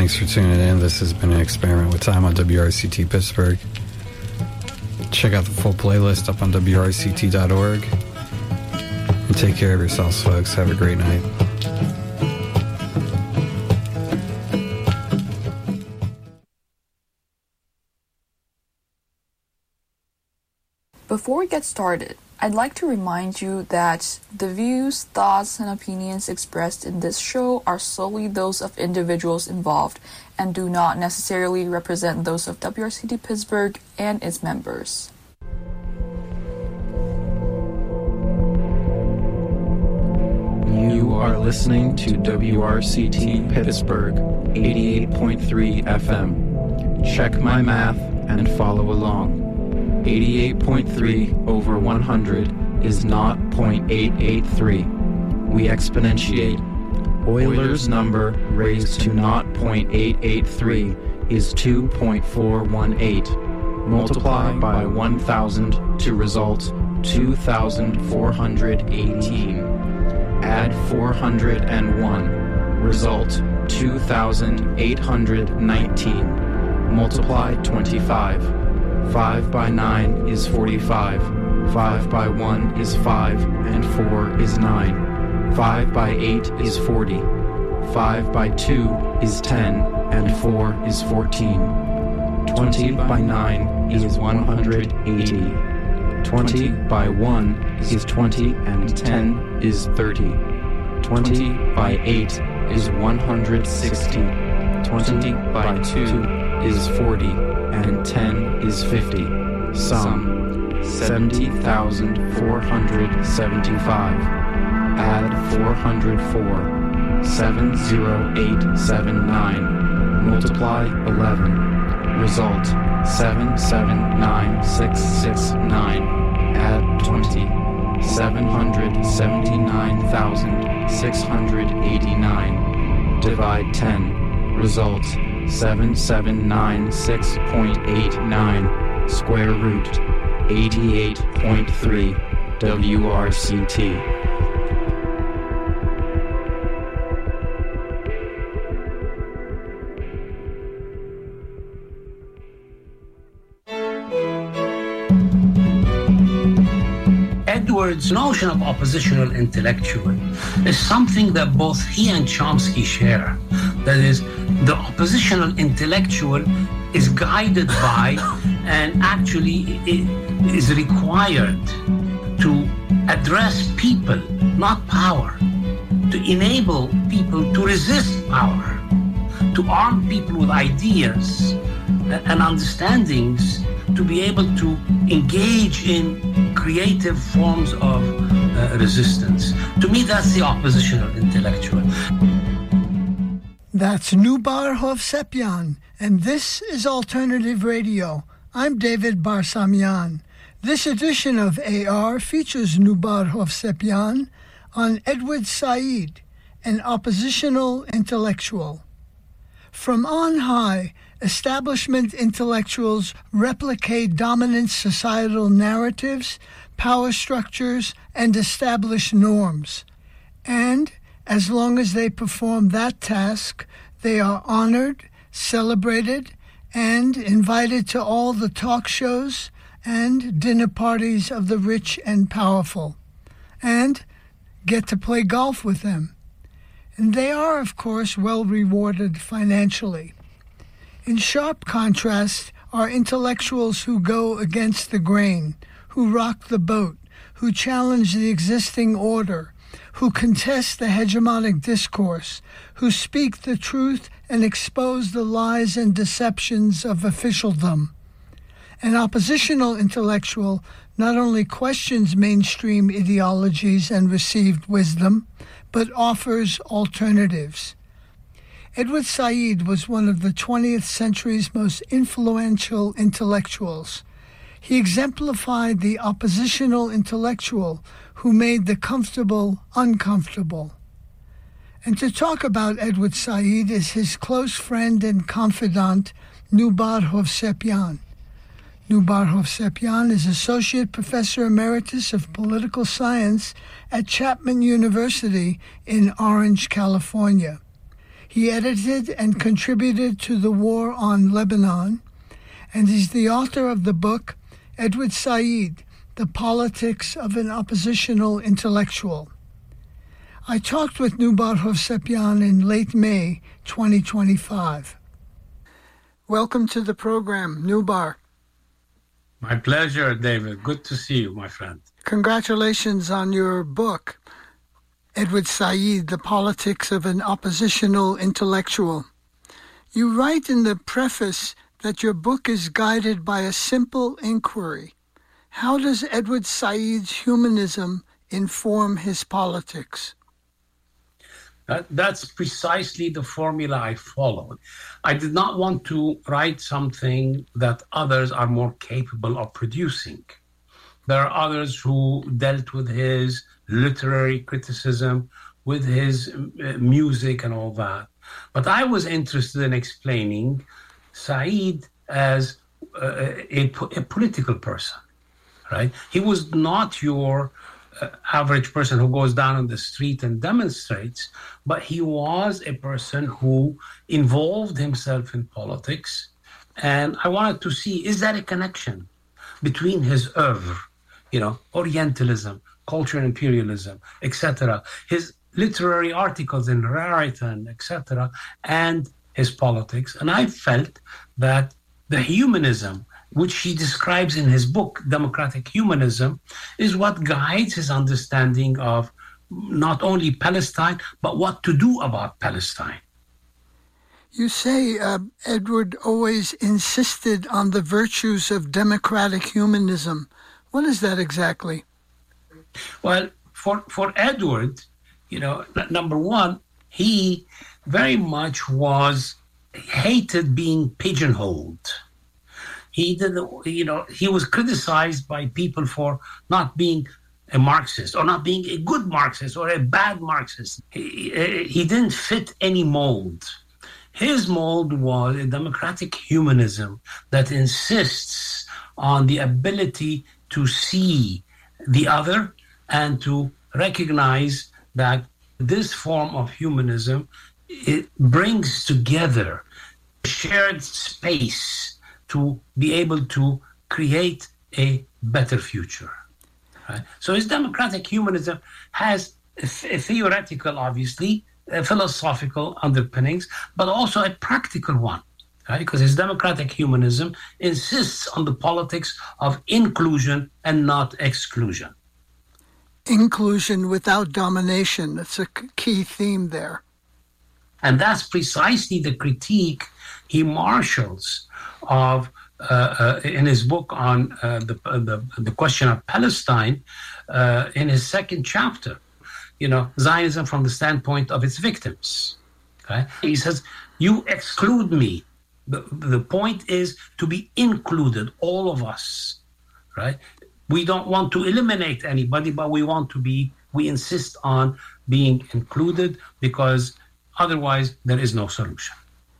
Thanks for tuning in. This has been an experiment with time on WRCT Pittsburgh. Check out the full playlist up on WRCT.org. And take care of yourselves, folks. Have a great night. Before we get started, I'd like to remind you that the views, thoughts, and opinions expressed in this show are solely those of individuals involved and do not necessarily represent those of WRCT Pittsburgh and its members. You are listening to WRCT Pittsburgh 88.3 FM. Check my math and follow along. 88.3 over 100 is not 0.883. We exponentiate. Euler's number raised to not 0.883 is 2.418. Multiply by 1,000 to result 2,418. Add 401. Result 2,819. Multiply 25. 5 by 9 is 45, 5 by 1 is 5, and 4 is 9. 5 by 8 is 40, 5 by 2 is 10, and 4 is 14. 20 by 9 is 180. 20 by 1 is 20, and 10 is 30. 20 by 8 is 160. 20 by 2 is 40. And 10 is 50. Sum 70,475. Add 404. 70879. Multiply 11. Result 779669. Add 20. 779,689. Divide 10. Result 7796.89. Square root 88.3. WRCT. Edwards' notion of oppositional intellectual is something that both he and Chomsky share. That is, the oppositional intellectual is guided by and actually is required to address people, not power, to enable people to resist power, to arm people with ideas and understandings to be able to engage in creative forms of resistance. To me, that's the oppositional intellectual. That's Noubar Hovsepian, and this is Alternative Radio. I'm David Barsamian. This edition of AR features Noubar Hovsepian on Edward Said, an oppositional intellectual. From on high, establishment intellectuals replicate dominant societal narratives, power structures, and established norms. And as long as they perform that task, they are honored, celebrated, and invited to all the talk shows and dinner parties of the rich and powerful, and get to play golf with them. And they are, of course, well rewarded financially. In sharp contrast are intellectuals who go against the grain, who rock the boat, who challenge the existing order, who contest the hegemonic discourse, who speak the truth and expose the lies and deceptions of officialdom. An oppositional intellectual not only questions mainstream ideologies and received wisdom, but offers alternatives. Edward Said was one of the 20th century's most influential intellectuals. He exemplified the oppositional intellectual who made the comfortable uncomfortable. And to talk about Edward Said is his close friend and confidant, Noubar Hovsepian. Noubar Hovsepian is Associate Professor Emeritus of Political Science at Chapman University in Orange, California. He edited and contributed to the war on Lebanon, and is the author of the book Edward Said, The Politics of an Oppositional Intellectual. I talked with Noubar Hovsepian in late May 2025. Welcome to the program, Noubar. My pleasure, David. Good to see you, my friend. Congratulations on your book, Edward Said, The Politics of an Oppositional Intellectual. You write in the preface that your book is guided by a simple inquiry. How does Edward Said's humanism inform his politics? That's precisely the formula I followed. I did not want to write something that others are more capable of producing. There are others who dealt with his literary criticism, with his music and all that. But I was interested in explaining Said as a political person, right? He was not your average person who goes down on the street and demonstrates, but he was a person who involved himself in politics. And I wanted to see, is that a connection between his oeuvre, Orientalism, culture and imperialism, etc., his literary articles in Raritan, etc., and his politics. And I felt that the humanism, which he describes in his book, Democratic Humanism, is what guides his understanding of not only Palestine, but what to do about Palestine. You say Edward always insisted on the virtues of democratic humanism. What is that exactly? Well, for Edward, number one, he very much hated being pigeonholed. He was criticized by people for not being a Marxist or not being a good Marxist or a bad Marxist. He didn't fit any mold. His mold was a democratic humanism that insists on the ability to see the other and to recognize that this form of humanism, it brings together shared space to be able to create a better future. Right? So his democratic humanism has a theoretical, obviously, a philosophical underpinnings, but also a practical one, right? Because his democratic humanism insists on the politics of inclusion and not exclusion. Inclusion without domination, that's a key theme there. And that's precisely the critique he marshals of in his book on the question of Palestine, in his second chapter, Zionism from the standpoint of its victims. Okay? He says, you exclude me. The point is to be included, all of us, right? We don't want to eliminate anybody, but we insist on being included because otherwise there is no solution.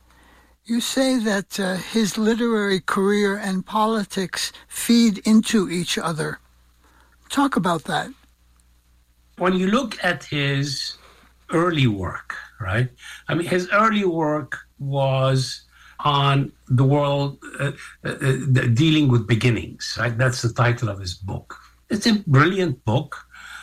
You say that his literary career and politics feed into each other. Talk about that. When you look at his early work, right? I mean, his early work was on the world dealing with beginnings, right? That's the title of his book. It's a brilliant book,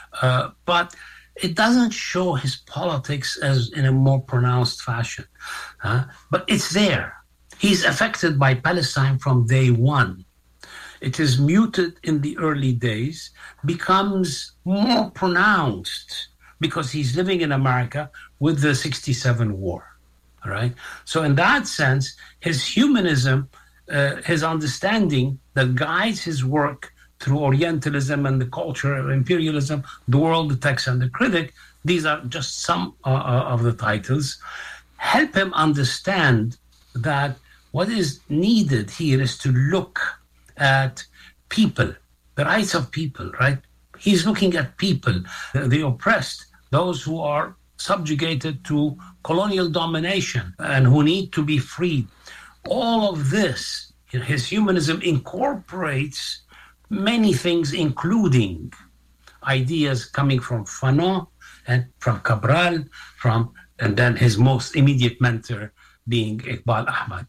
but it doesn't show his politics as in a more pronounced fashion. But it's there. He's affected by Palestine from day one. It is muted in the early days, becomes more pronounced because he's living in America with the 67 war. All right. So in that sense, his humanism, his understanding that guides his work through Orientalism and the culture of imperialism, the world, the text, and the critic, these are just some of the titles, help him understand that what is needed here is to look at people, the rights of people, right? He's looking at people, the oppressed, those who are subjugated to colonial domination and who need to be freed. All of this, his humanism incorporates many things, including ideas coming from Fanon and from Cabral, from and then his most immediate mentor being Iqbal Ahmad.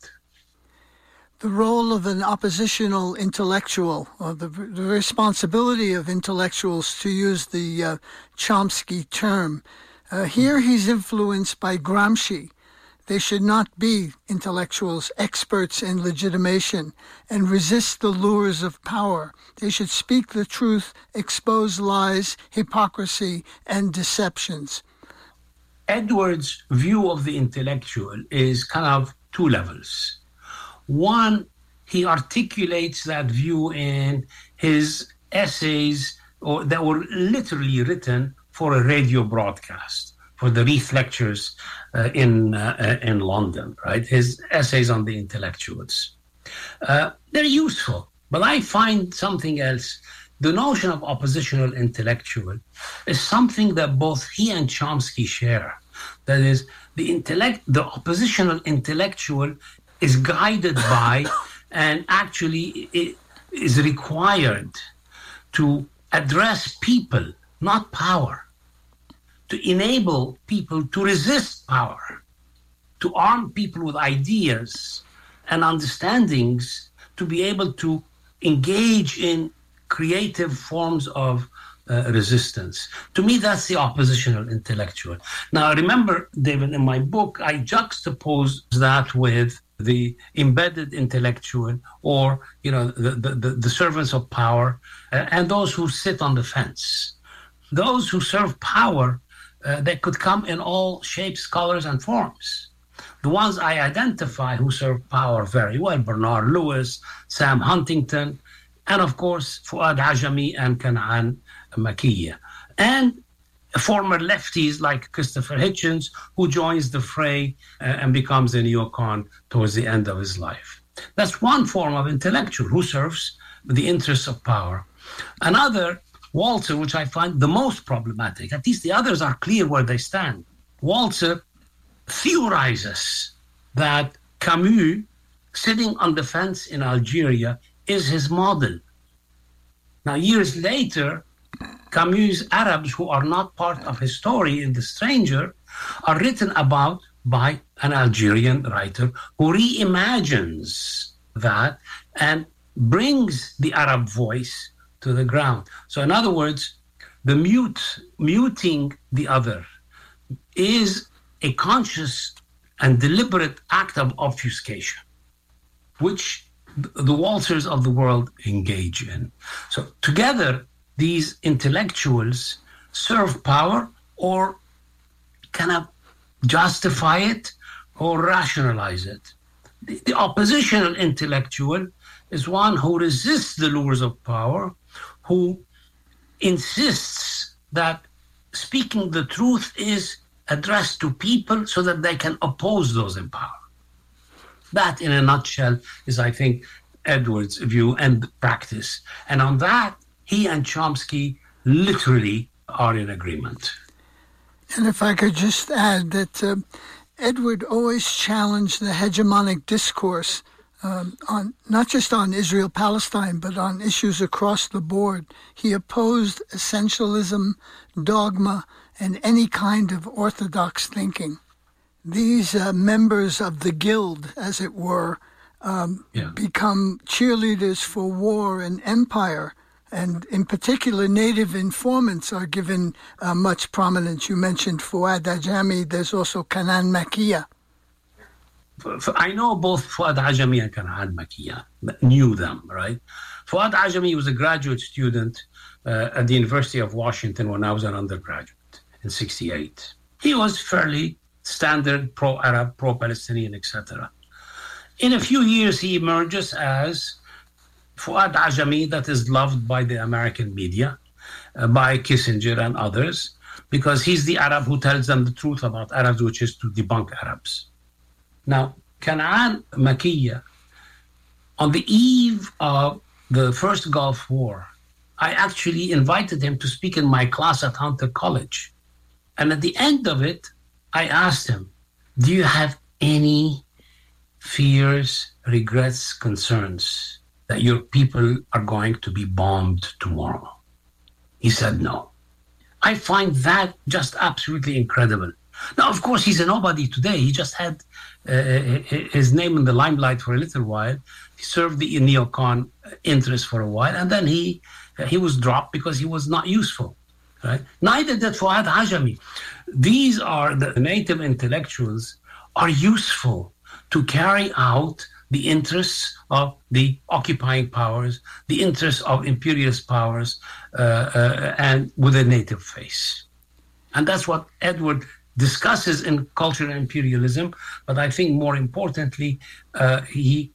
The role of an oppositional intellectual, or the responsibility of intellectuals, to use the Chomsky term. Here he's influenced by Gramsci. They should not be intellectuals, experts in legitimation, and resist the lures of power. They should speak the truth, expose lies, hypocrisy, and deceptions. Edwards' view of the intellectual is kind of two levels. One, he articulates that view in his essays that were literally written for a radio broadcast, for the Reith Lectures in London, right? His essays on the intellectuals. They're useful, but I find something else. The notion of oppositional intellectual is something that both he and Chomsky share. That is, the oppositional intellectual is guided by and actually it is required to address people, not power, to enable people to resist power, to arm people with ideas and understandings to be able to engage in creative forms of resistance. To me, that's the oppositional intellectual. Now, remember, David, in my book, I juxtapose that with the embedded intellectual, or the servants of power, and those who sit on the fence. Those who serve power, they could come in all shapes, colors, and forms. The ones I identify who serve power very well: Bernard Lewis, Sam Huntington, and of course Fuad Ajami and Kanaan Makiya, and former lefties like Christopher Hitchens, who joins the fray and becomes a neocon towards the end of his life. That's one form of intellectual who serves the interests of power. Another, Walzer, which I find the most problematic, at least the others are clear where they stand. Walzer theorizes that Camus, sitting on the fence in Algeria, is his model. Now, years later, Camus' Arabs, who are not part of his story in The Stranger, are written about by an Algerian writer who reimagines that and brings the Arab voice to the ground. So in other words, the muting the other is a conscious and deliberate act of obfuscation, which the Walzers of the world engage in. So together, these intellectuals serve power or kind of justify it or rationalize it. The oppositional intellectual is one who resists the lures of power, who insists that speaking the truth is addressed to people so that they can oppose those in power. That, in a nutshell, is, I think, Edwards' view and practice. And on that, he and Chomsky literally are in agreement. And if I could just add that Edward always challenged the hegemonic discourse on not just on Israel-Palestine, but on issues across the board. He opposed essentialism, dogma, and any kind of orthodox thinking. These members of the guild, as it were, become cheerleaders for war and empire. And in particular, native informants are given much prominence. You mentioned Fuad Ajami. There's also Kanaan Makiya. I know both Fuad Ajami and Kanaan Makiya, knew them, right? Fuad Ajami was a graduate student at the University of Washington when I was an undergraduate in 1968. He was fairly standard pro-Arab, pro-Palestinian, etc. In a few years, he emerges as Fuad Ajami, that is loved by the American media, by Kissinger and others, because he's the Arab who tells them the truth about Arabs, which is to debunk Arabs. Now, Kanaan Makiya, on the eve of the first Gulf War, I actually invited him to speak in my class at Hunter College. And at the end of it, I asked him, do you have any fears, regrets, concerns that your people are going to be bombed tomorrow? He said no. I find that just absolutely incredible. Now, of course, he's a nobody today. He just had his name in the limelight for a little while. He served the neocon interest for a while, and then he was dropped because he was not useful. Right? Neither did Fuad Hajami. These are the native intellectuals are useful to carry out the interests of the occupying powers, the interests of imperialist powers, and with a native face. And that's what Edward discusses in Culture and Imperialism. But I think more importantly, he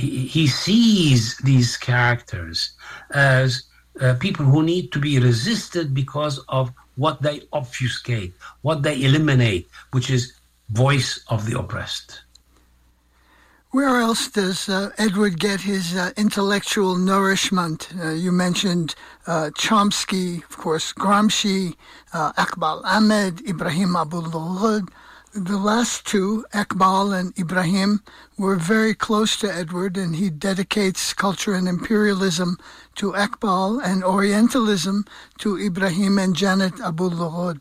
sees these characters as people who need to be resisted because of what they obfuscate, what they eliminate, which is voice of the oppressed. Where else does Edward get his intellectual nourishment? You mentioned Chomsky, of course, Gramsci, Iqbal Ahmed, Ibrahim Abu-Lughod. The last two, Iqbal and Ibrahim, were very close to Edward, and he dedicates Culture and Imperialism to Iqbal and Orientalism to Ibrahim and Janet Abu-Lughod.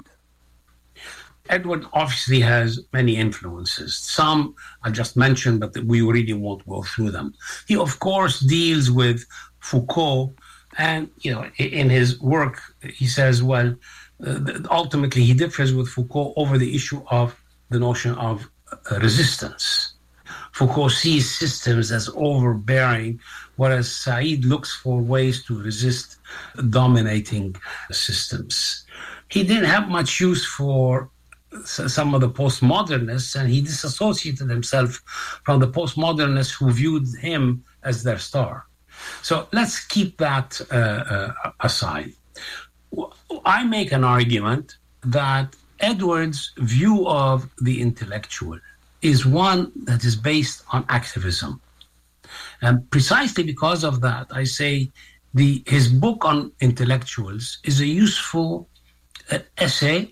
Edward obviously has many influences. Some I just mentioned, but we really won't go through them. He, of course, deals with Foucault, and in his work, he says, ultimately he differs with Foucault over the issue of the notion of resistance. Foucault sees systems as overbearing, whereas Said looks for ways to resist dominating systems. He didn't have much use for some of the postmodernists, and he disassociated himself from the postmodernists who viewed him as their star. So let's keep that aside. I make an argument that Edward's view of the intellectual is one that is based on activism. And precisely because of that, I say his book on intellectuals is a useful essay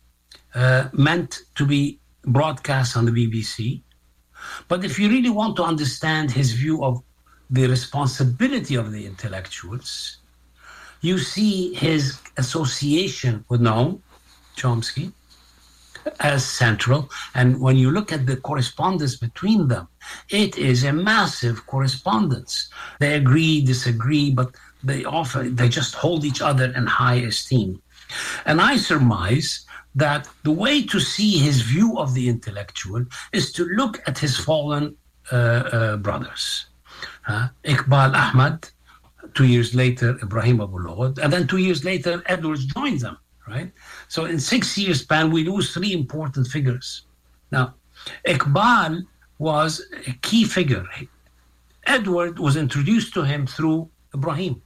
meant to be broadcast on the BBC. But if you really want to understand his view of the responsibility of the intellectuals, you see his association with Noam Chomsky as central. And when you look at the correspondence between them, it is a massive correspondence. They agree, disagree, but they just hold each other in high esteem. And I surmise that the way to see his view of the intellectual is to look at his fallen brothers. Iqbal Ahmed, 2 years later, Ibrahim Abu-Lughod, and then 2 years later, Edwards joins them, right? So in 6 years span, we lose three important figures. Now, Iqbal was a key figure. Edward was introduced to him through Ibrahim.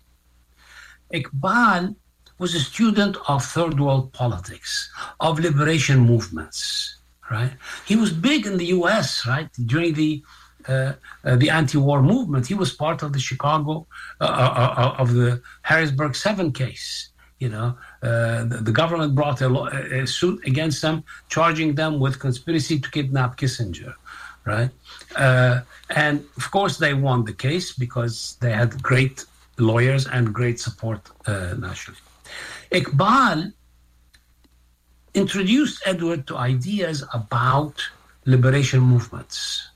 Iqbal was a student of third world politics, of liberation movements, right? He was big in the U.S., right? During the anti-war movement, he was part of the Chicago, of the Harrisburg 7 case. The government brought a suit against them, charging them with conspiracy to kidnap Kissinger, right? And of course, they won the case because they had great lawyers and great support nationally. Iqbal introduced Edward to ideas about liberation movements.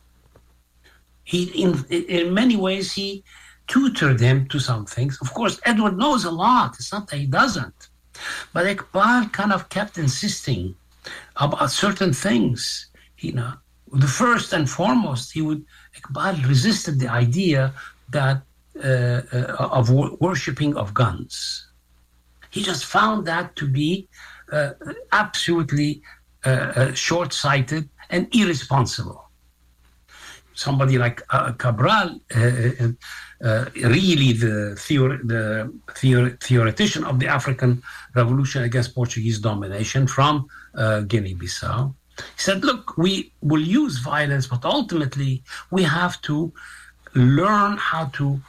In many ways, he tutored him to some things. Of course, Edward knows a lot. It's not that he doesn't. But Iqbal kind of kept insisting about certain things. The first and foremost, Iqbal resisted the idea that of worshipping of guns. He just found that to be absolutely short-sighted and irresponsible. Somebody like Cabral, really the theoretician of the African revolution against Portuguese domination from Guinea-Bissau, he said, look, we will use violence, but ultimately we have to learn how to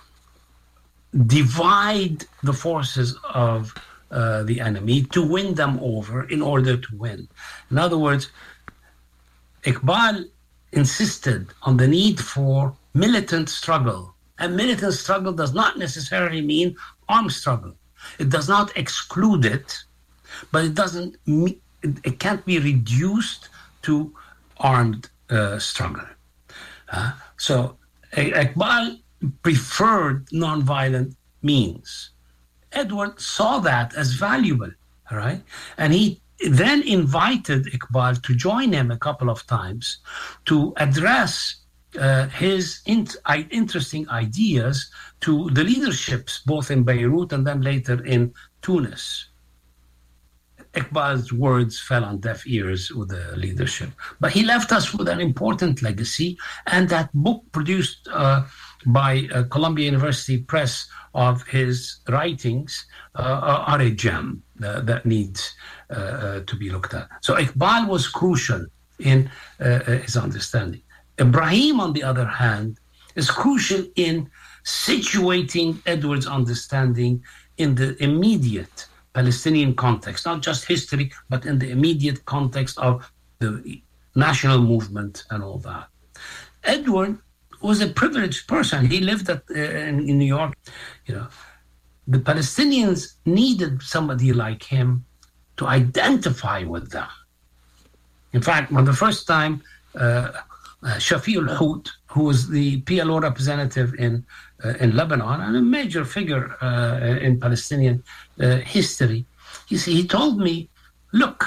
divide the forces of the enemy to win them over in order to win. In other words, Iqbal insisted on the need for militant struggle. And militant struggle does not necessarily mean armed struggle. It does not exclude it, but it doesn't it can't be reduced to armed struggle. So Iqbal preferred nonviolent means. Edward saw that as valuable, all right? And he then invited Iqbal to join him a couple of times to address his interesting ideas to the leaderships, both in Beirut and then later in Tunis. Iqbal's words fell on deaf ears with the leadership. But he left us with an important legacy, and that book produced by Columbia University Press of his writings are a gem that needs to be looked at. So Iqbal was crucial in his understanding. Ibrahim, on the other hand, is crucial in situating Edward's understanding in the immediate Palestinian context, not just history, but in the immediate context of the national movement and all that. Edward was a privileged person. He lived in New York. You know, the Palestinians needed somebody like him to identify with them. In fact, when the first time Shafi al-Hout, who was the PLO representative in Lebanon and a major figure in Palestinian history, he told me, look,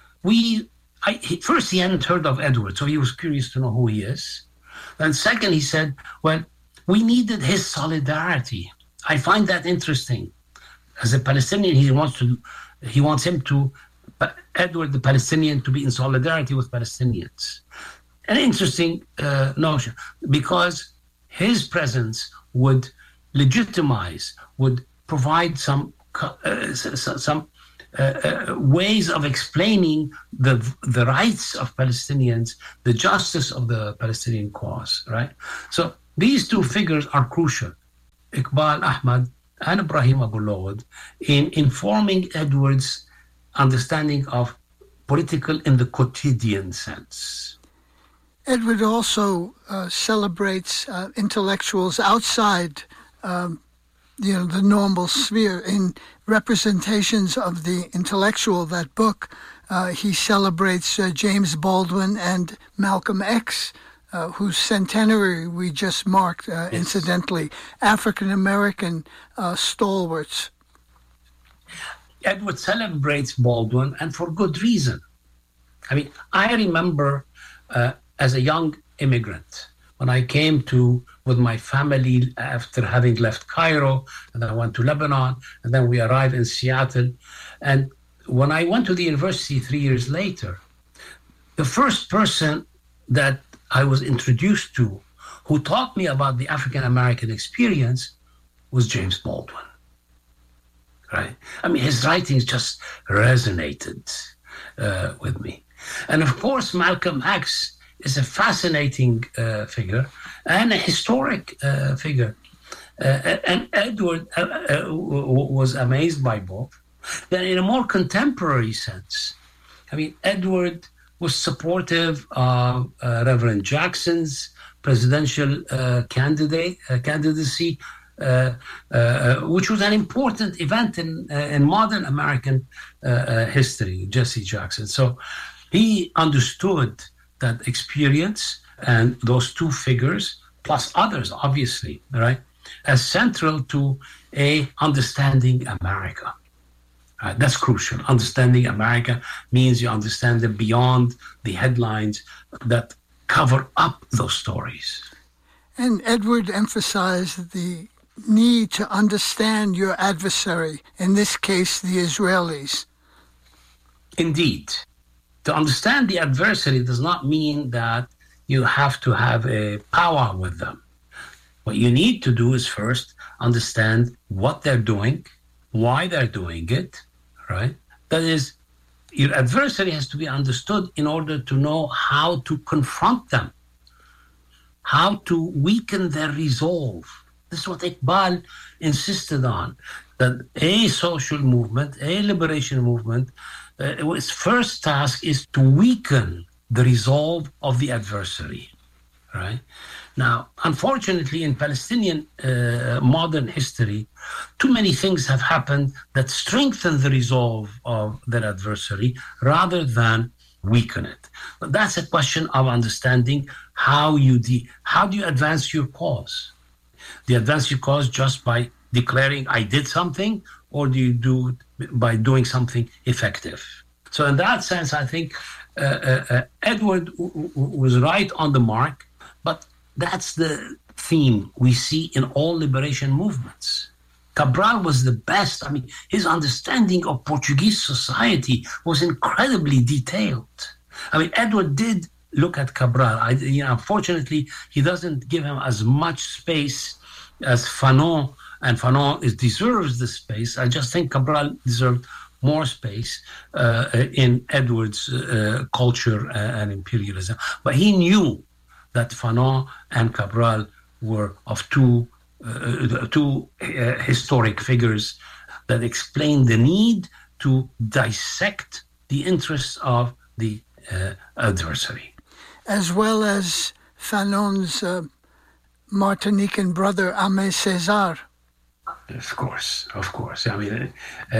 first he hadn't heard of Edward, so he was curious to know who he is. And second, he said, well, we needed his solidarity. I find that interesting. As a Palestinian, he wants Edward the Palestinian to be in solidarity with Palestinians. An interesting notion, because his presence would legitimize, would provide some ways of explaining the rights of Palestinians, the justice of the Palestinian cause, right? So these two figures are crucial, Iqbal Ahmad and Ibrahim Abu-Lawad, in informing Edward's understanding of political in the quotidian sense. Edward also celebrates intellectuals outside the normal sphere. In Representations of the Intellectual, that book, he celebrates James Baldwin and Malcolm X, whose centenary we just marked, incidentally, African-American stalwarts. Edward celebrates Baldwin, and for good reason. I mean, I remember as a young immigrant, when I came with my family after having left Cairo, and I went to Lebanon, and then we arrived in Seattle. And when I went to the university 3 years later, the first person that I was introduced to who taught me about the African-American experience was James Baldwin, right? I mean, his writings just resonated with me. And of course, Malcolm X is a fascinating figure and a historic figure. And Edward was amazed by both. Then in a more contemporary sense, I mean, Edward was supportive of Reverend Jackson's presidential candidacy, which was an important event in modern American history, Jesse Jackson. So he understood that experience and those two figures, plus others, obviously, right, as central to understanding America. That's crucial. Understanding America means you understand them beyond the headlines that cover up those stories. And Edward emphasized the need to understand your adversary, in this case, the Israelis. Indeed. To understand the adversary does not mean that you have to have a power with them. What you need to do is first understand what they're doing, why they're doing it, right? That is, your adversary has to be understood in order to know how to confront them, how to weaken their resolve. This is what Iqbal insisted on, that a social movement, a liberation movement, its first task is to weaken the resolve of the adversary, right? Now, unfortunately, in Palestinian modern history, too many things have happened that strengthen the resolve of their adversary rather than weaken it. But that's a question of understanding how do you advance your cause? Do you advance your cause just by declaring I did something, or do you do it by doing something effective? So in that sense, I think Edward was right on the mark, but that's the theme we see in all liberation movements. Cabral was the best. I mean, his understanding of Portuguese society was incredibly detailed. I mean, Edward did look at Cabral. Unfortunately, he doesn't give him as much space as Fanon, and Fanon deserves the space. I just think Cabral deserved more space in Edward's culture and imperialism. But he knew that Fanon and Cabral were of two historic figures that explain the need to dissect the interests of the adversary. As well as Fanon's Martinican brother, Aimé Césaire. Of course. I mean,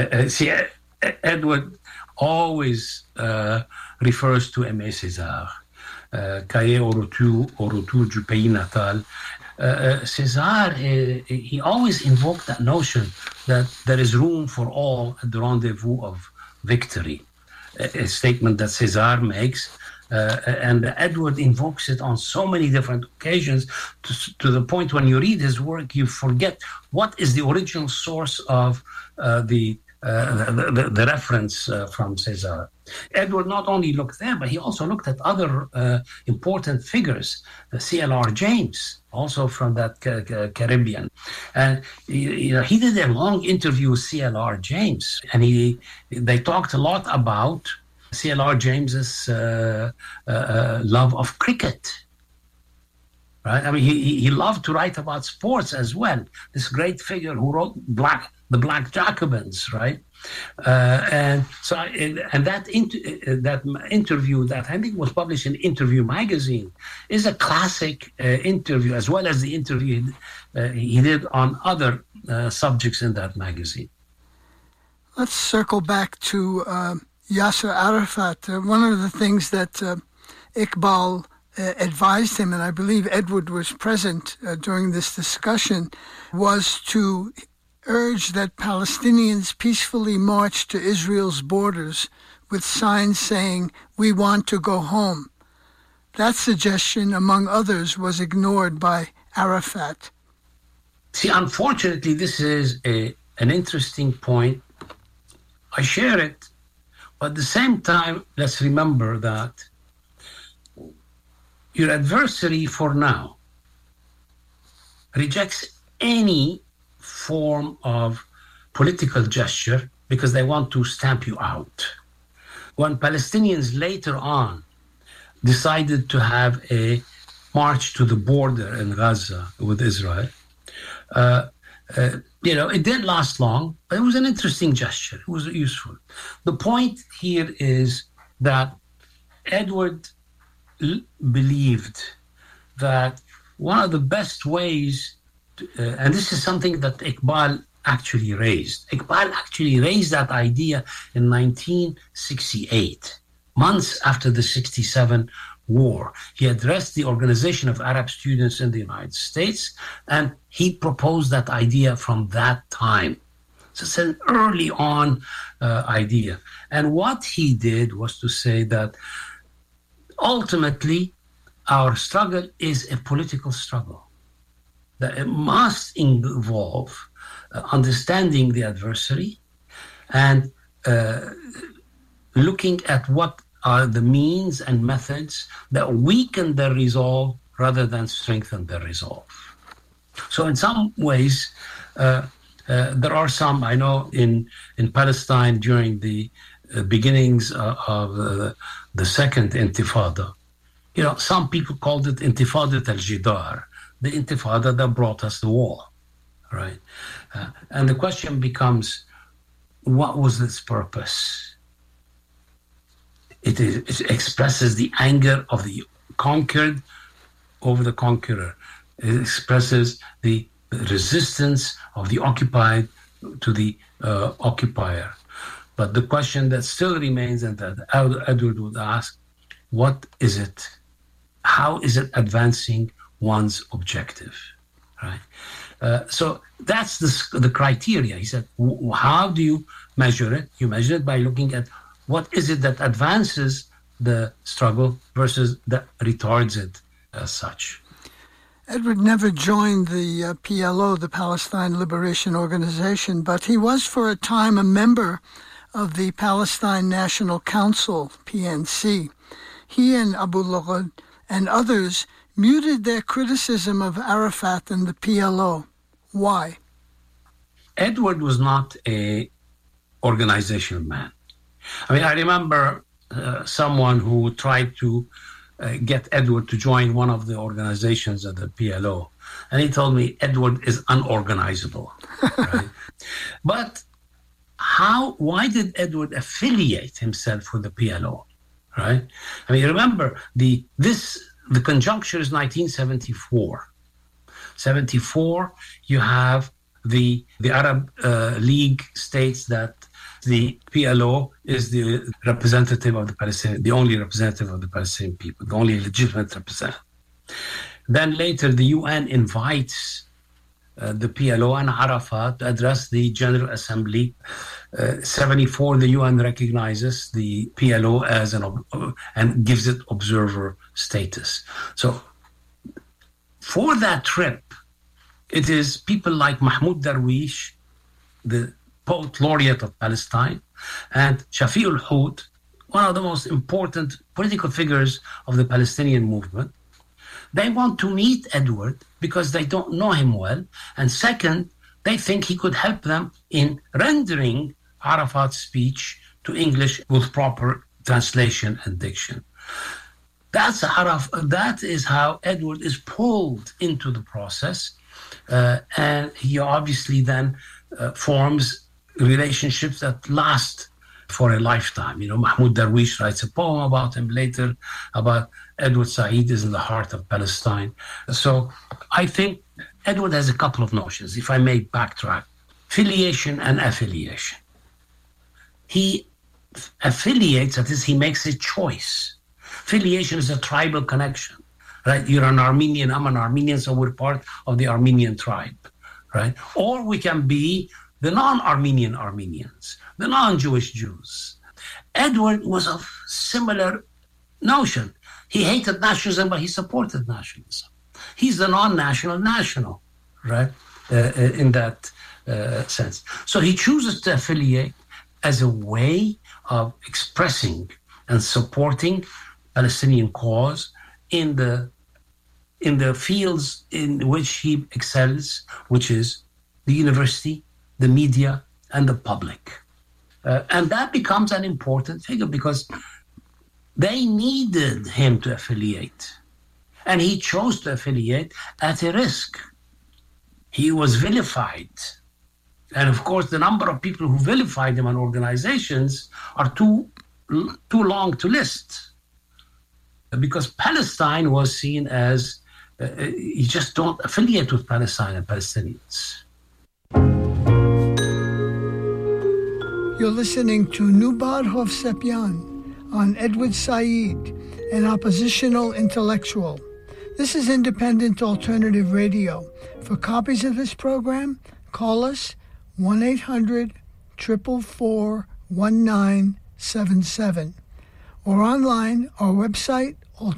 Edward always refers to Aimé Césaire. Cahiers au retour du pays natal. Césaire, he always invoked that notion that there is room for all at the rendezvous of victory, a statement that Césaire makes, and Edward invokes it on so many different occasions to the point when you read his work, you forget what is the original source of the reference from Césaire. Edward not only looked there, but he also looked at other important figures, C.L.R. James, also from that Caribbean. And he did a long interview with C.L.R. James, and they talked a lot about C.L.R. James's love of cricket. Right? I mean, he loved to write about sports as well. This great figure who wrote the Black Jacobins, right? And that interview that I think was published in Interview magazine is a classic interview, as well as the interview he did on other subjects in that magazine. Let's circle back to Yasser Arafat. One of the things that Iqbal advised him, and I believe Edward was present during this discussion, was to urge that Palestinians peacefully march to Israel's borders with signs saying, "We want to go home." That suggestion, among others, was ignored by Arafat. See, unfortunately, this is an interesting point. I share it, but at the same time, let's remember that your adversary for now rejects any form of political gesture because they want to stamp you out. When Palestinians later on decided to have a march to the border in Gaza with Israel, it didn't last long, but it was an interesting gesture. It was useful. The point here is that Edward believed that one of the best ways, and this is something that Iqbal actually raised. Iqbal actually raised that idea in 1968, months after the 67 war. He addressed the Organization of Arab Students in the United States, and he proposed that idea from that time. So it's an early on idea. And what he did was to say that ultimately our struggle is a political struggle, that it must involve understanding the adversary and looking at what are the means and methods that weaken their resolve rather than strengthen their resolve. So in some ways, there are some, I know in Palestine during the beginnings of the second Intifada, some people called it Intifadat al-Jidar, the Intifada that brought us the wall, right? And the question becomes, what was its purpose? It expresses the anger of the conquered over the conqueror. It expresses the resistance of the occupied to the occupier. But the question that still remains and that Edward would ask, what is it? How is it advancing one's objective? Right? So that's the criteria. He said, how do you measure it? You measure it by looking at what is it that advances the struggle versus that retards it as such. Edward never joined the PLO, the Palestine Liberation Organization, but he was for a time a member of the Palestine National Council, PNC. He and Abu Lughod and others muted their criticism of Arafat and the PLO. Why? Edward was not an organizational man. I mean, I remember someone who tried to get Edward to join one of the organizations of the PLO. And he told me Edward is unorganizable. Right? But why did Edward affiliate himself with the PLO? Right? I mean, remember, the conjuncture is 1974. 74, you have the Arab League states that the PLO is the representative of the Palestinian, the only representative of the Palestinian people, the only legitimate representative. Then later, the UN invites the PLO and Arafat to address the General Assembly. 74, the UN recognizes the PLO as and gives it observer status. So for that trip, it is people like Mahmoud Darwish, the poet laureate of Palestine, and Shafi ul-Hut, one of the most important political figures of the Palestinian movement. They want to meet Edward because they don't know him well. And second, they think he could help them in rendering Arafat's speech to English with proper translation and diction. That is how Edward is pulled into the process. And he obviously then forms relationships that last for a lifetime. You know, Mahmoud Darwish writes a poem about him later, about Edward Said is in the heart of Palestine. So I think Edward has a couple of notions, if I may backtrack. Filiation and affiliation. He affiliates, that is, he makes a choice. Filiation is a tribal connection, right? You're an Armenian, I'm an Armenian, so we're part of the Armenian tribe, right? Or we can be the non-Armenian Armenians, the non-Jewish Jews. Edward was of similar notion. He hated nationalism, but he supported nationalism. He's the non-national national, right, in that sense. So he chooses to affiliate as a way of expressing and supporting Palestinian cause in the fields in which he excels, which is the university, the media, and the public. And that becomes an important figure because they needed him to affiliate. And he chose to affiliate at a risk. He was vilified. And of course, the number of people who vilified him and organizations are too long to list. Because Palestine was seen as, you just don't affiliate with Palestine and Palestinians. You're listening to Noubar Hovsepian on Edward Said, an oppositional intellectual. This is Independent Alternative Radio. For copies of this program, call us 1-800-444-1977 or online, our website,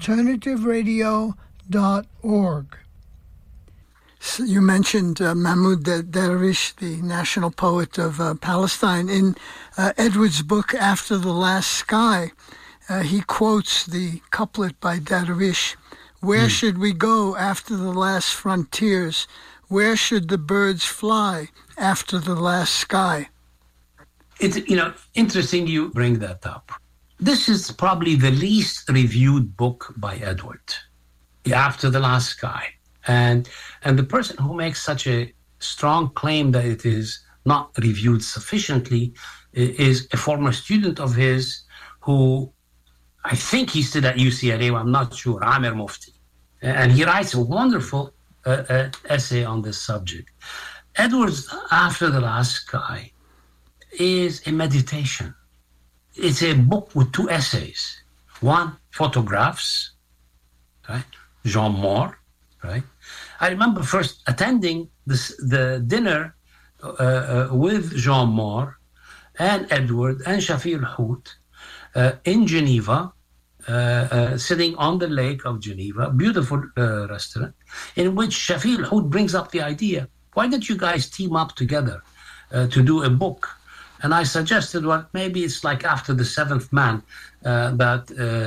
alternativeradio.org. So you mentioned Mahmoud Darwish, the national poet of Palestine. In Edward's book, After the Last Sky, he quotes the couplet by Darwish, "Where should we go after the last frontiers? Where should the birds fly after the last sky?" It's, interesting you bring that up. This is probably the least reviewed book by Edward, After the Last Sky. And the person who makes such a strong claim that it is not reviewed sufficiently is a former student of his who, I think he's still at UCLA, I'm not sure, Amir Mufti. And he writes a wonderful essay on this subject. Edwards, After the Last Sky, is a meditation. It's a book with two essays. One, photographs, right? Jean Moore, right? I remember first attending the dinner with Jean Moore and Edward and Shafi al-Hout in Geneva, sitting on the lake of Geneva, beautiful restaurant, in which Shafi al-Hout brings up the idea, why don't you guys team up together to do a book? And I suggested, well, maybe it's like After the Seventh Man that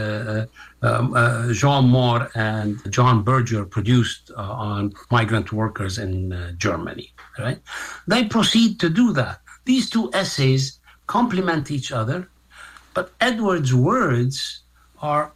Jean Moore and John Berger produced on migrant workers in Germany, right? They proceed to do that. These two essays complement each other, but Edwards' words are,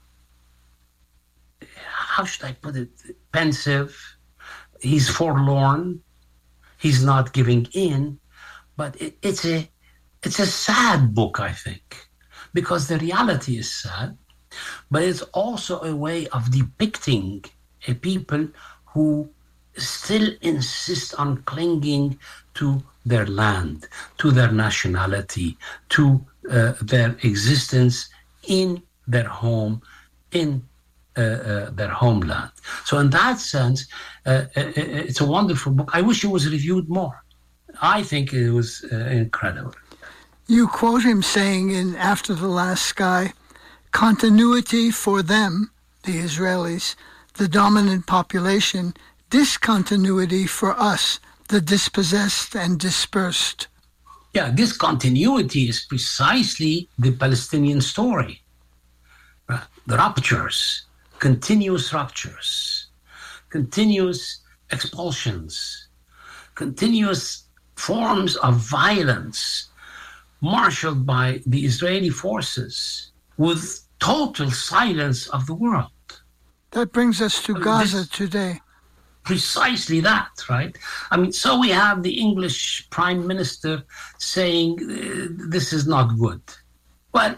how should I put it, pensive. He's forlorn. He's not giving in. But it's a sad book, I think, because the reality is sad, but it's also a way of depicting a people who still insist on clinging to their land, to their nationality, to their existence in their home, in their homeland. So in that sense, it's a wonderful book. I wish it was reviewed more. I think it was incredible. You quote him saying in After the Last Sky, continuity for them, the Israelis, the dominant population, discontinuity for us, the dispossessed and dispersed. Yeah, discontinuity is precisely the Palestinian story. The ruptures, continuous expulsions, continuous forms of violence marshaled by the Israeli forces with total silence of the world. That brings us to Gaza today. Precisely that, right? I mean, so we have the English Prime Minister saying this is not good. Well,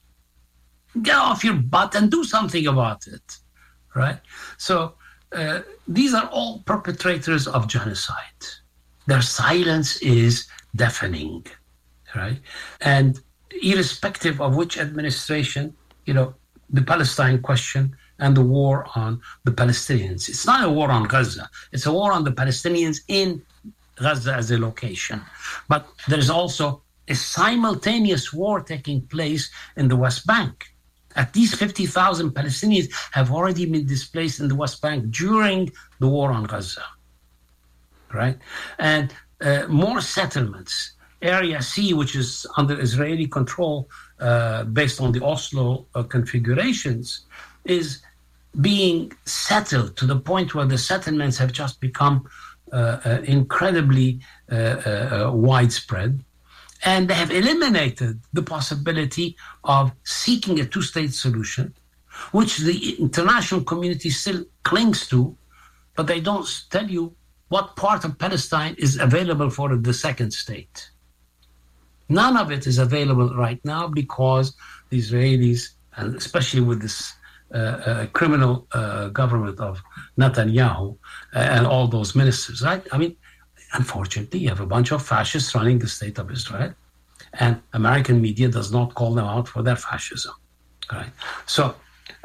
get off your butt and do something about it, right? So these are all perpetrators of genocide. Their silence is deafening, right? And irrespective of which administration, the Palestine question and the war on the Palestinians. It's not a war on Gaza. It's a war on the Palestinians in Gaza as a location. But there's also a simultaneous war taking place in the West Bank. At least 50,000 Palestinians have already been displaced in the West Bank during the war on Gaza. Right? And more settlements. Area C, which is under Israeli control based on the Oslo configurations, is being settled to the point where the settlements have just become incredibly widespread. And they have eliminated the possibility of seeking a two-state solution, which the international community still clings to, but they don't tell you what part of Palestine is available for the second state. None of it is available right now because the Israelis, and especially with this criminal government of Netanyahu and all those ministers, right? I mean, unfortunately, you have a bunch of fascists running the state of Israel, and American media does not call them out for their fascism, right? So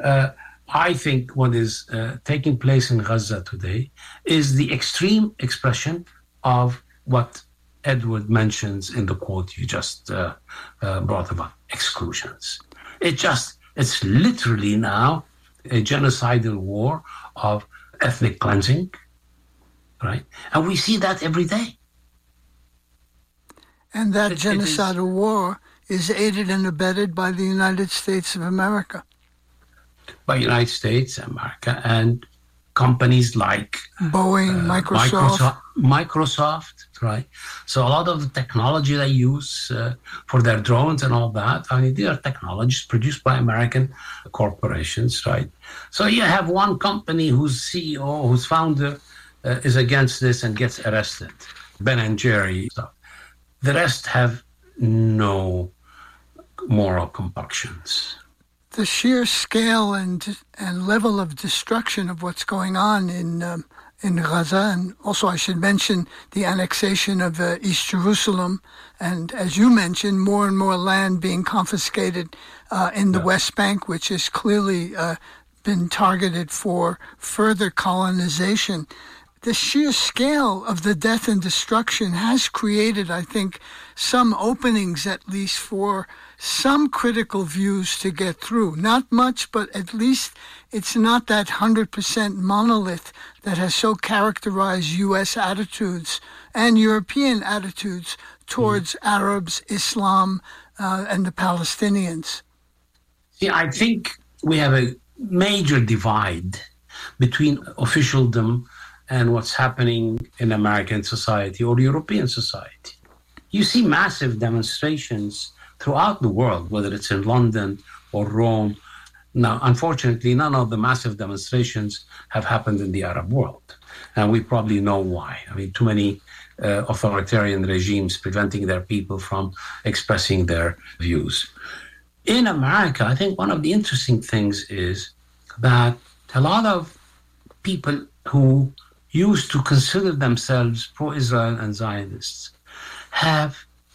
I think what is taking place in Gaza today is the extreme expression of what Edward mentions in the quote you just brought about, exclusions. It's literally now a genocidal war of ethnic cleansing, right? And we see that every day. And that genocidal war is aided and abetted by the United States of America. By United States, America, and companies like Boeing, Microsoft, right? So a lot of the technology they use for their drones and all that, I mean, these are technologies produced by American corporations, right? So you have one company whose CEO, whose founder is against this and gets arrested, Ben & Jerry stuff. The rest have no moral compunctions. The sheer scale and level of destruction of what's going on in Gaza, and also I should mention the annexation of East Jerusalem, and as you mentioned, more and more land being confiscated in the West Bank, which has clearly been targeted for further colonization. The sheer scale of the death and destruction has created, I think, some openings at least for some critical views to get through. Not much, but at least it's not that 100% monolith that has so characterized U.S. attitudes and European attitudes towards Arabs, Islam, and the Palestinians. See, I think we have a major divide between officialdom and what's happening in American society or European society. You see massive demonstrations throughout the world, whether it's in London or Rome. Now, unfortunately, none of the massive demonstrations have happened in the Arab world. And we probably know why. I mean, too many authoritarian regimes preventing their people from expressing their views. In America, I think one of the interesting things is that a lot of people who used to consider themselves pro-Israel and Zionists have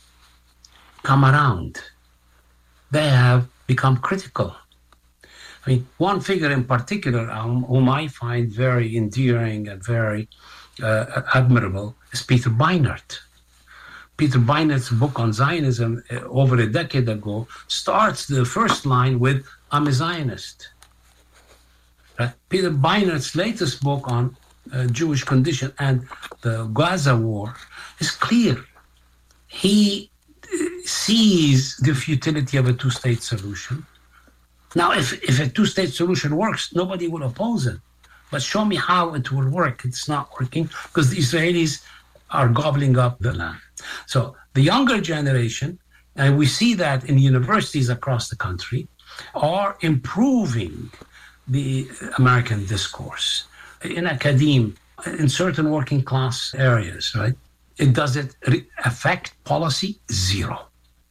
come around. They have become critical. I mean, one figure in particular whom I find very endearing and very admirable is Peter Beinart. Peter Beinart's book on Zionism over a decade ago starts the first line with, "I'm a Zionist." Right? Peter Beinart's latest book on Jewish condition and the Gaza war is clear. He sees the futility of a two-state solution. Now, if a two-state solution works, nobody will oppose it. But show me how it will work. It's not working because the Israelis are gobbling up the land. So the younger generation, and we see that in universities across the country, are improving the American discourse in academia, in certain working class areas, right? Does it affect policy? Zero.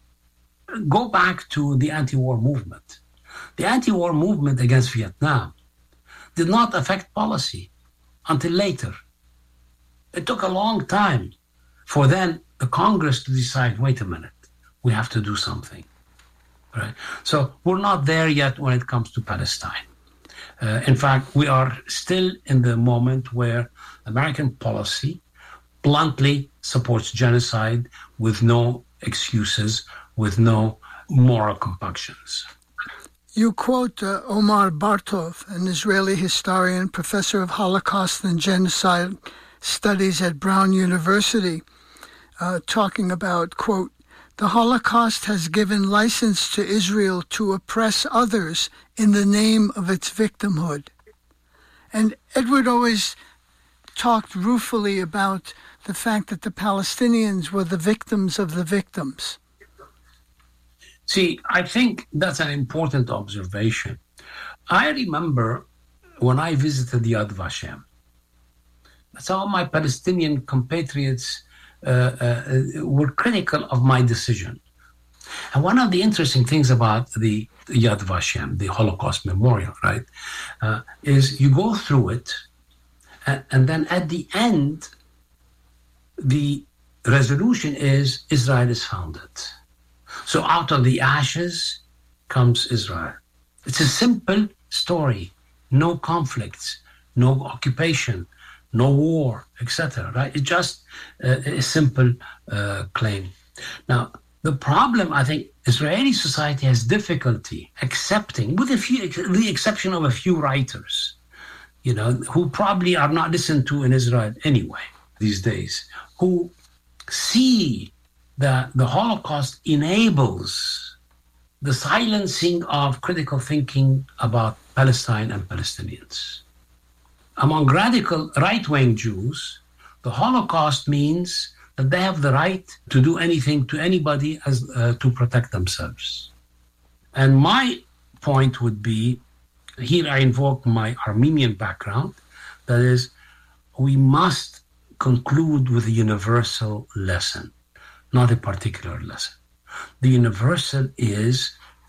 Go back to the anti-war movement. The anti-war movement against Vietnam did not affect policy until later. It took a long time for then the Congress to decide, wait a minute, we have to do something. Right? So we're not there yet when it comes to Palestine. In fact, we are still in the moment where American policy bluntly supports genocide with no excuses, with no moral compunctions. You quote Omar Bartov, an Israeli historian, professor of Holocaust and Genocide Studies at Brown University, talking about, quote, "The Holocaust has given license to Israel to oppress others in the name of its victimhood." And Edward always talked ruefully about the fact that the Palestinians were the victims of the victims. See, I think that's an important observation. I remember when I visited Yad Vashem, some of my Palestinian compatriots were critical of my decision. And one of the interesting things about the Yad Vashem, the Holocaust Memorial, right, is you go through it, and then at the end, the resolution is Israel is founded. So out of the ashes comes Israel. It's a simple story. No conflicts, no occupation, no war, etc. Right? It's just a simple claim. Now, the problem, I think, Israeli society has difficulty accepting, with the exception of a few writers, you know, who probably are not listened to in Israel anyway these days, who see that the Holocaust enables the silencing of critical thinking about Palestine and Palestinians. Among radical right-wing Jews, the Holocaust means that they have the right to do anything to anybody as to protect themselves. And my point would be, here I invoke my Armenian background, that is, we must conclude with a universal lesson, not a particular lesson. The universal is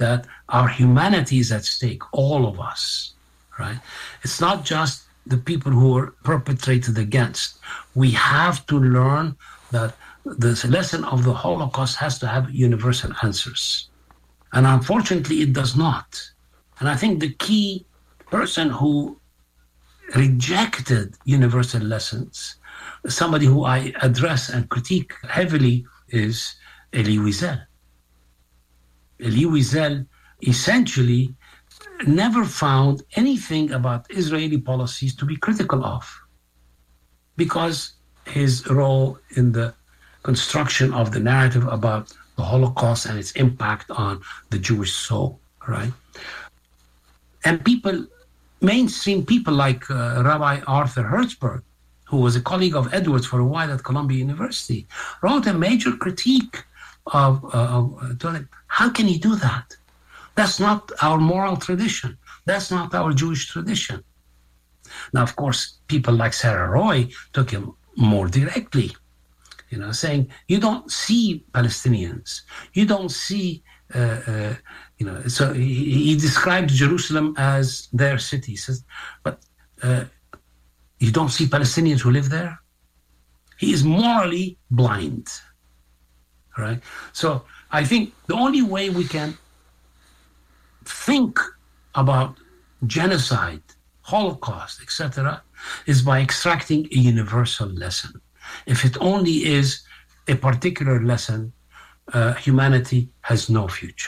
that our humanity is at stake, all of us, right? It's not just the people who are perpetrated against. We have to learn that the lesson of the Holocaust has to have universal answers. And unfortunately, it does not. And I think the key person who rejected universal lessons, somebody who I address and critique heavily, is Elie Wiesel. Elie Wiesel essentially never found anything about Israeli policies to be critical of, because his role in the construction of the narrative about the Holocaust and its impact on the Jewish soul, right? And people, mainstream people like Rabbi Arthur Hertzberg, who was a colleague of Edwards for a while at Columbia University, wrote a major critique of how can he do that? That's not our moral tradition. That's not our Jewish tradition. Now, of course, people like Sarah Roy took him more directly, saying, you don't see Palestinians. You don't see, so he described Jerusalem as their city. He says, but you don't see Palestinians who live there? He is morally blind, right? So I think the only way we can think about genocide, Holocaust, etc., is by extracting a universal lesson. If it only is a particular lesson, humanity has no future.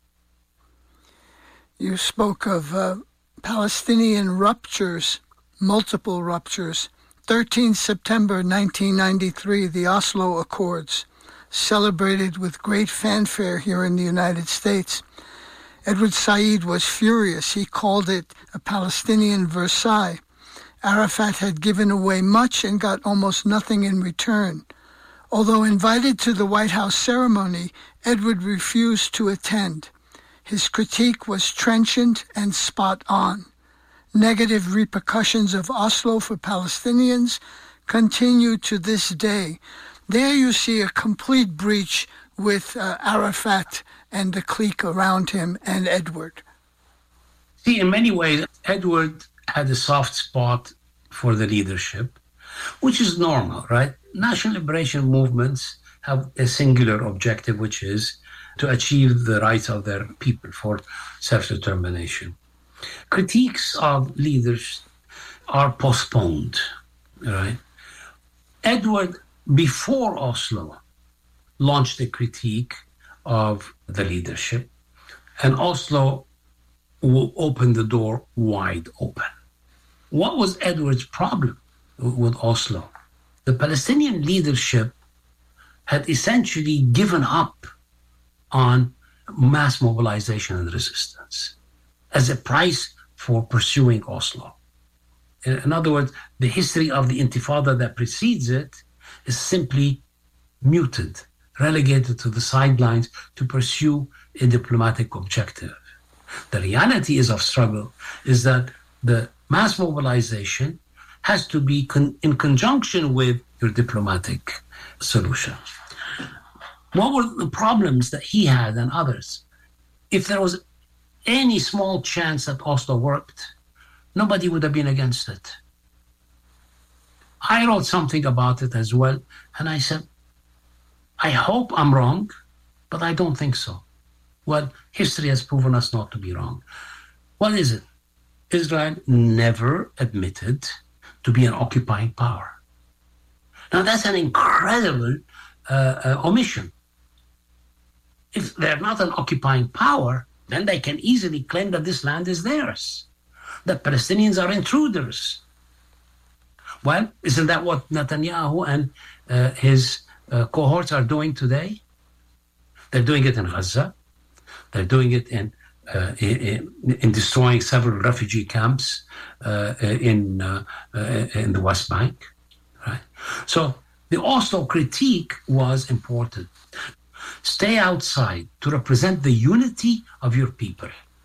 You spoke of Palestinian ruptures, multiple ruptures. 13 September 1993, the Oslo Accords, celebrated with great fanfare here in the United States. Edward Said was furious. He called it a Palestinian Versailles. Arafat had given away much and got almost nothing in return. Although invited to the White House ceremony, Edward refused to attend. His critique was trenchant and spot on. Negative repercussions of Oslo for Palestinians continue to this day. There you see a complete breach with Arafat and the clique around him and Edward. See, in many ways, Edward had a soft spot for the leadership, which is normal, right? National liberation movements have a singular objective, which is to achieve the rights of their people for self-determination. Critiques of leaders are postponed, right? Edward, before Oslo, launched a critique of the leadership, and Oslo will open the door wide open. What was Edward's problem with Oslo? The Palestinian leadership had essentially given up on mass mobilization and resistance as a price for pursuing Oslo. In other words, the history of the Intifada that precedes it is simply muted, relegated to the sidelines to pursue a diplomatic objective. The reality is of struggle is that the mass mobilization has to be in conjunction with your diplomatic solution. What were the problems that he had and others? If there was any small chance that Oslo worked, nobody would have been against it. I wrote something about it as well, and I said, I hope I'm wrong, but I don't think so. Well, history has proven us not to be wrong. What is it? Israel never admitted to be an occupying power. Now, that's an incredible omission. If they're not an occupying power, then they can easily claim that this land is theirs, that Palestinians are intruders. Well, isn't that what Netanyahu and his cohorts are doing today? They're doing it in Gaza. They're doing it in destroying several refugee camps in the West Bank. Right? So the Oslo critique was important. Stay outside to represent the unity of your people.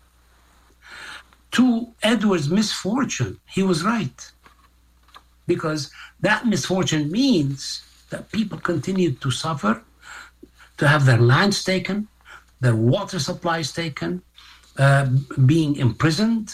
To Edward's misfortune, he was right. Because that misfortune means that people continued to suffer, to have their lands taken, their water supplies taken, being imprisoned.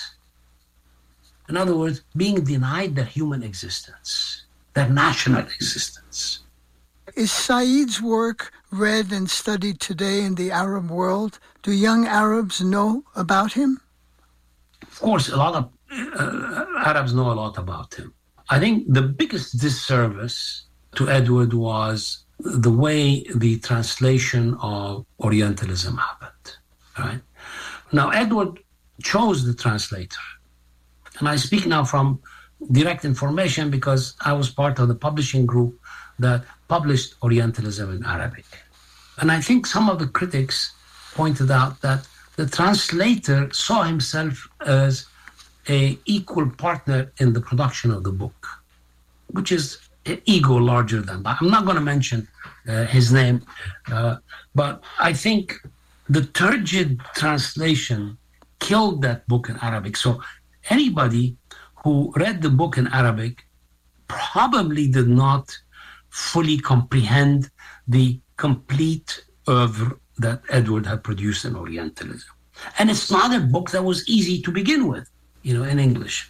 In other words, being denied their human existence, their national existence. Is Said's work read and studied today in the Arab world? Do young Arabs know about him? Of course, a lot of Arabs know a lot about him. I think the biggest disservice to Edward was the way the translation of Orientalism happened, right? Now, Edward chose the translator. And I speak now from direct information because I was part of the publishing group that published Orientalism in Arabic. And I think some of the critics pointed out that the translator saw himself as an equal partner in the production of the book, which is an ego larger than that. I'm not going to mention his name, but I think the turgid translation killed that book in Arabic. So anybody who read the book in Arabic probably did not fully comprehend the complete oeuvre that Edward had produced in Orientalism. And it's not a book that was easy to begin with, in English.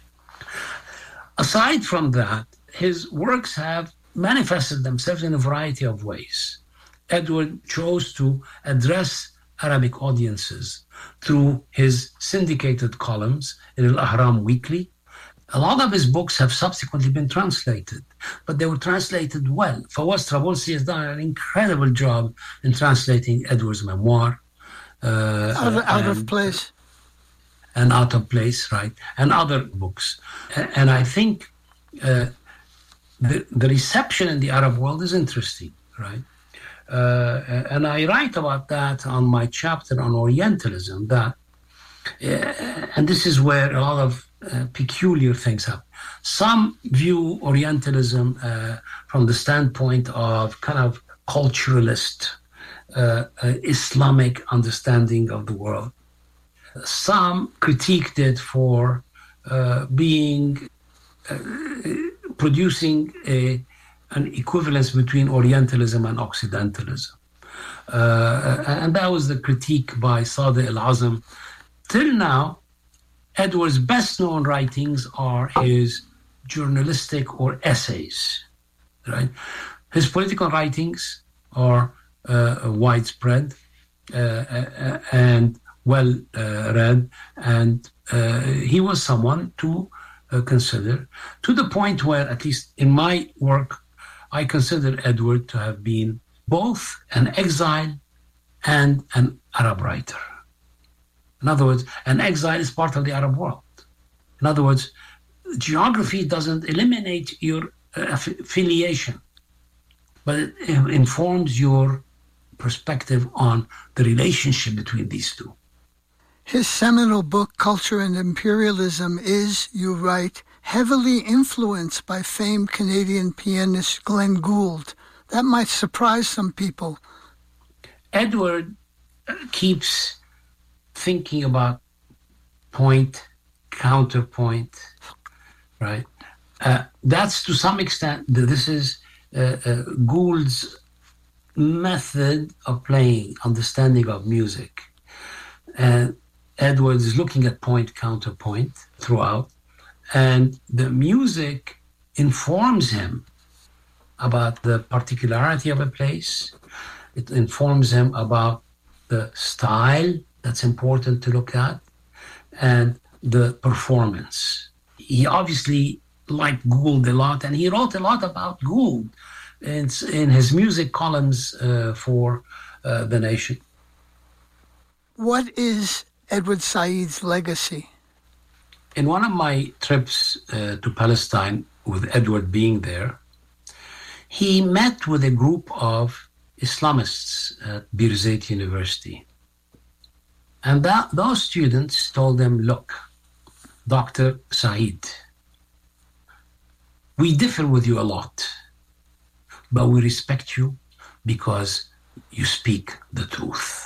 Aside from that, his works have manifested themselves in a variety of ways. Edward chose to address Arabic audiences through his syndicated columns in Al-Ahram Weekly. A lot of his books have subsequently been translated, but they were translated well. Fawaz Trabulsi has done an incredible job in translating Edward's memoir. Out of Place. And Out of Place, right, and other books. And I think the reception in the Arab world is interesting, right? And I write about that on my chapter on Orientalism, that, and this is where a lot of peculiar things happen. Some view Orientalism from the standpoint of kind of culturalist, Islamic understanding of the world. Some critiqued it for producing an equivalence between Orientalism and Occidentalism. And that was the critique by Sadiq al-Azam. Till now, Edward's best-known writings are his journalistic or essays, right? His political writings are widespread and well read, and he was someone to consider, to the point where, at least in my work, I consider Edward to have been both an exile and an Arab writer. In other words, an exile is part of the Arab world. In other words, geography doesn't eliminate your affiliation, but it informs your perspective on the relationship between these two. His seminal book, Culture and Imperialism, is, you write, heavily influenced by famed Canadian pianist Glenn Gould. That might surprise some people. Edward keeps thinking about point, counterpoint, right? That's to some extent, this is Gould's method of playing, understanding of music. And Edward is looking at point, counterpoint throughout, and the music informs him about the particularity of a place. It informs him about the style that's important to look at, and the performance. He obviously liked Gould a lot, and he wrote a lot about Gould in his music columns for The Nation. What is Edward Said's legacy? In one of my trips to Palestine, with Edward being there, he met with a group of Islamists at Birzeit University. And those students told him, look, Dr. Said, we differ with you a lot, but we respect you because you speak the truth.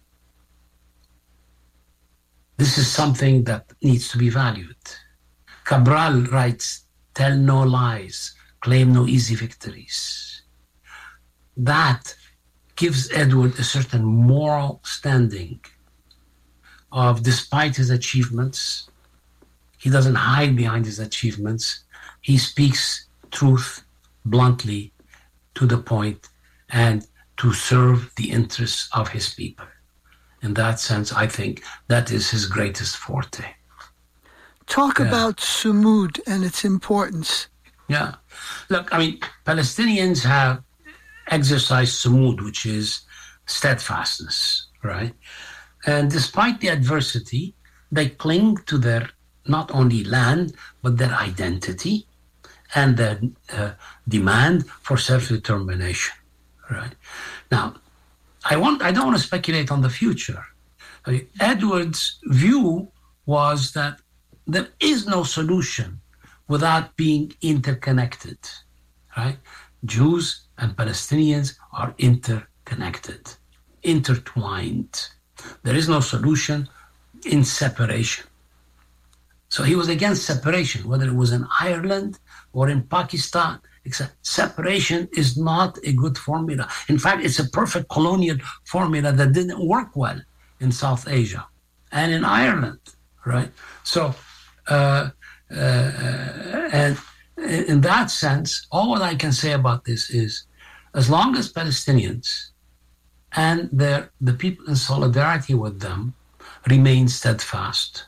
This is something that needs to be valued. Cabral writes, tell no lies, claim no easy victories. That gives Edward a certain moral standing of, despite his achievements, he doesn't hide behind his achievements. He speaks truth bluntly, to the point, and to serve the interests of his people. In that sense, I think that is his greatest forte. Talk about Sumud and its importance. Yeah. Look, I mean, Palestinians have exercised Sumud, which is steadfastness, right? And despite the adversity, they cling to their not only land, but their identity and their demand for self-determination, right? Now, I don't want to speculate on the future. I mean, Edward's view was that there is no solution without being interconnected, right? Jews and Palestinians are interconnected, intertwined. There is no solution in separation. So he was against separation, whether it was in Ireland or in Pakistan. Separation is not a good formula. In fact, it's a perfect colonial formula that didn't work well in South Asia and in Ireland, right? So, and in that sense, all what I can say about this is, as long as Palestinians and the people in solidarity with them remain steadfast,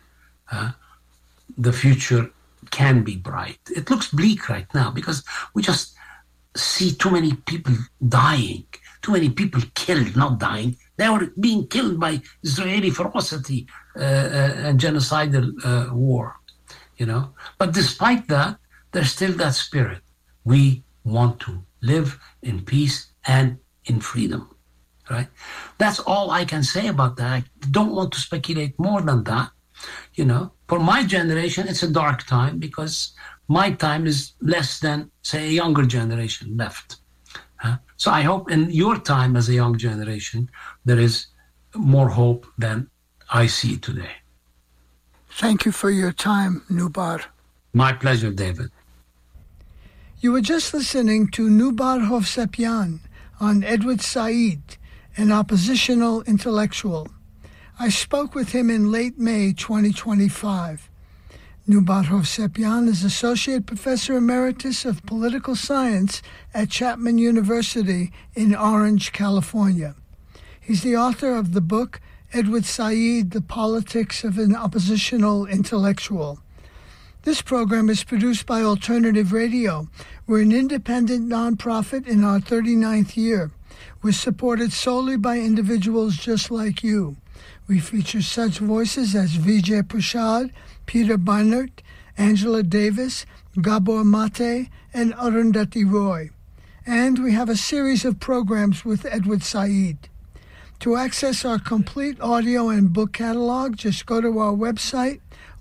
the future can be bright. It looks bleak right now because we just see too many people dying, too many people killed, not dying. They were being killed by Israeli ferocity and genocidal war, you know. But despite that, there's still that spirit. We want to live in peace and in freedom, right? That's all I can say about that. I don't want to speculate more than that. You know, for my generation, it's a dark time because my time is less than, say, a younger generation left. So I hope in your time as a young generation, there is more hope than I see today. Thank you for your time, Noubar. My pleasure, David. You were just listening to Noubar Hovsepian on Edward Said, an oppositional intellectual. I spoke with him in late May 2025. Noubar Hovsepian is Associate Professor Emeritus of Political Science at Chapman University in Orange, California. He's the author of the book Edward Said, The Politics of an Oppositional Intellectual. This program is produced by Alternative Radio. We're an independent nonprofit in our 39th year. We're supported solely by individuals just like you. We feature such voices as Vijay Prashad, Peter Barnert, Angela Davis, Gabor Mate, and Arundhati Roy. And we have a series of programs with Edward Said. To access our complete audio and book catalog, just go to our website,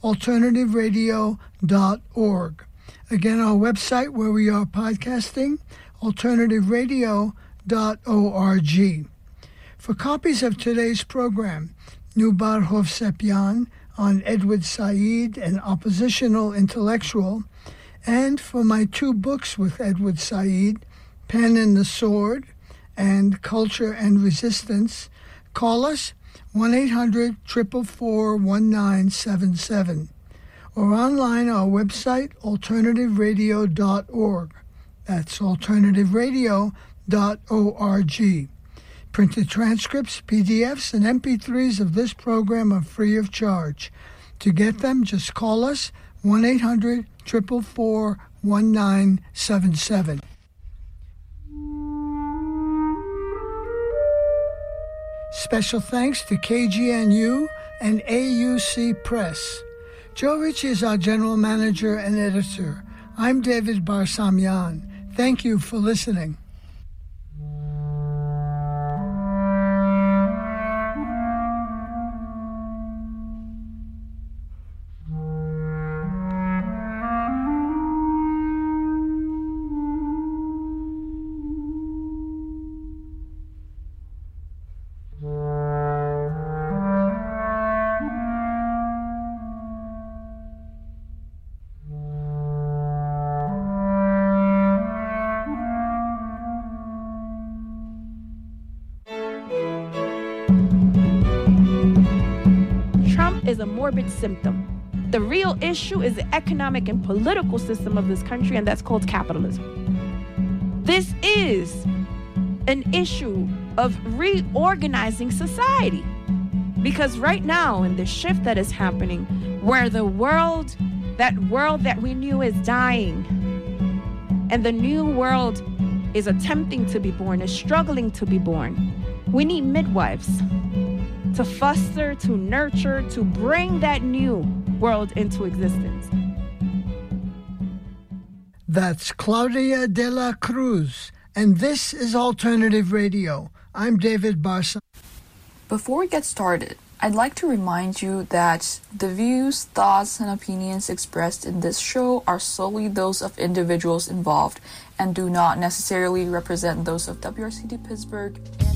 alternativeradio.org. Again, our website where we are podcasting, alternativeradio.org. For copies of today's program, Noubar Hovsepian on Edward Said, an oppositional intellectual, and for my two books with Edward Said, Pen and the Sword and Culture and Resistance, call us 1-800-444-1977 or online our website, alternativeradio.org. That's alternativeradio.org. Printed transcripts, PDFs, and MP3s of this program are free of charge. To get them, just call us 1-800-444-1977. Special thanks to KGNU and AUC Press. Joe Ritchie is our general manager and editor. I'm David Barsamian. Thank you for listening. is a morbid symptom. The real issue is the economic and political system of this country, and that's called capitalism. This is an issue of reorganizing society. Because right now, in the shift that is happening, where the world that we knew is dying, and the new world is attempting to be born, is struggling to be born, we need midwives to foster, to nurture, to bring that new world into existence. That's Claudia de la Cruz, and this is Alternative Radio. I'm David Barsa. Before we get started, I'd like to remind you that the views, thoughts, and opinions expressed in this show are solely those of individuals involved and do not necessarily represent those of WRCT Pittsburgh.